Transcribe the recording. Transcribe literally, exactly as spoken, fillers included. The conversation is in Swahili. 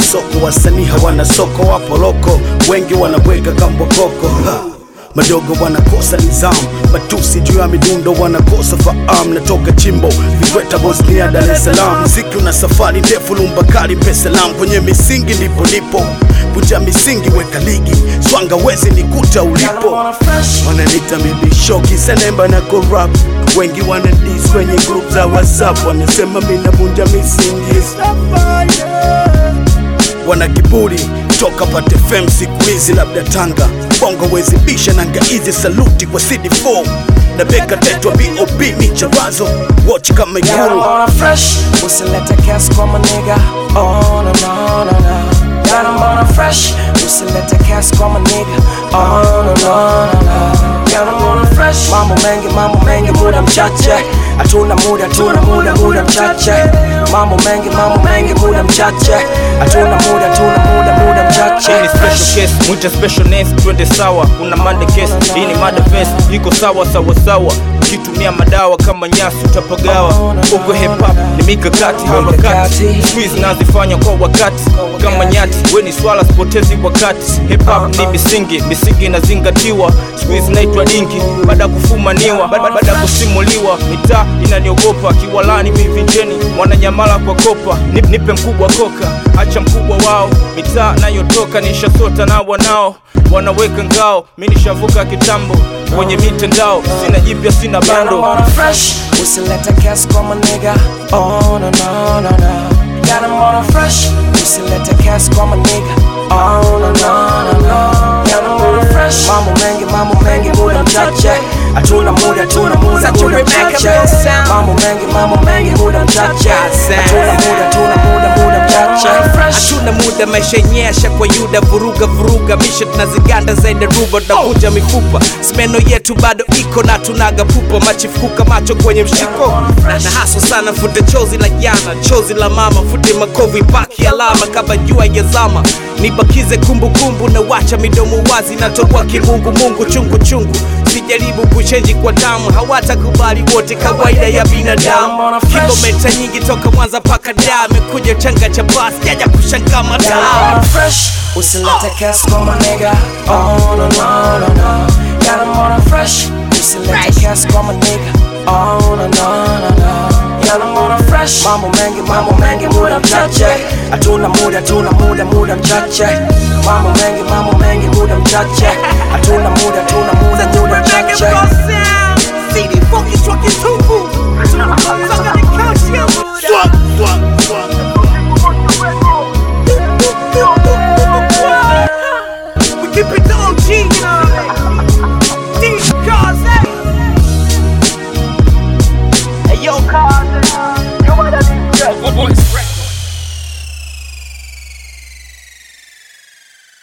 soko, wasanii hawana soko, wapo loko, wengi wanabweka kambwa koko. Madogo wanakosa nizamu, matusi juu ya midundo wanakosa fahamu. Natoka chimbo, Vikweta Bosnia, Dar es Salaam. Muziki una safari ndefu, lumbakari pesalam. Kwenye misingi ndipo nipo, vunja misingi weka ligi, swanga wezi nikuta ulipo. Wananita mimi shoki, senemba na corrup. Wengi wanadis kwenye group za WhatsApp, wanasema mina vunja misingi. Wana kiburi, toka pate F M siku hizi labda Tanga. Bongo wezi bisha nanga hizi, saluti kwa C D four na beka tetwa B O B micharazo. Watch kama yuru fresh, usilete cash kwa maniga. Oh no no no no. Got 'em on a fresh, usilete cash kwa maniga. Oh no no no no. Got 'em on a fresh. Mambo mengi, mambo mengi, muda mchache. Hatuna muda, hatuna muda, muda mchache. Mambo mengi, mambo mengi, muda mchache. Hatuna muda, hatuna muda, muda mchache. Hii ni special case, mwita special name, twende sawa. Una mande case, hii ni mada face, iko sawa sawa sawa. Ukitumia madawa kama nyasi utapagawa. Uko hip hop ni mikakati harakati, squeeze nazifanya kwa wakati kama nyati. We ni swala sipotezi wakati. Hip hop ni misingi, misingi inazingatiwa. Squeeze naitwa dingi, baada kufumaniwa, baada kusimuliwa. Mitaa inaniogopa, kiwalani mivinjeni, mwananyamala kwa kopa. Nip, nipe mkubwa koka, acha mkubwa wao. Mitaa nayotoka nishasota na wanao, wanaweka ngao. Mimi nishavuka kitambo kwenye mitandao, sina jipya sina bando. Got 'em on a fresh, usilete cash kwa maniga. Oh no no no no. Got 'em on a fresh, usilete cash kwa maniga. Oh no no no no. Got 'em on a fresh. Mambo mengi, mambo mengi, muda mchache. Hatuna muda, hatuna muda, muda mchache. Mambo mengi, mambo mengi, muda mchache. Hatuna muda, hatuna muda, muda mchache. Hatuna muda, maisha nyesha kwa Yuda. Vuruga vuruga, misha tunaziganda zaidi ruba. Tunavunja mifupa, simeno yetu bado iko na tunaga pupa. Machifuka macho kwenye mshiko, na haso sana fute chozi la jana, chozi la mama. Fute makovu ipaki alama kama jua yazama. Nibakize kumbukumbu na wacha midomo wazi. Natokwa kimungu mungu chungu chungu. Sijaribu kuchenji kwa damu, hawatakubali wote kawaida ya binadamu. Kilomita nyingi toka Mwanza paka Dar, mekuja changa cha basi, jaja kushanga mataa. Fresh, usilete cash kwa maniga. Oh no no no no. Got 'em on a fresh, usilete cash kwa maniga. Oh no no no no. Got 'em on a fresh. Mambo mengi, mambo mengi, muda mchache. Hatuna muda, hatuna muda, muda mchache. Mambo mengi, mambo mengi, muda mchache. Hatuna muda, hatuna muda, muda mchache. C D four kichwa kitupu.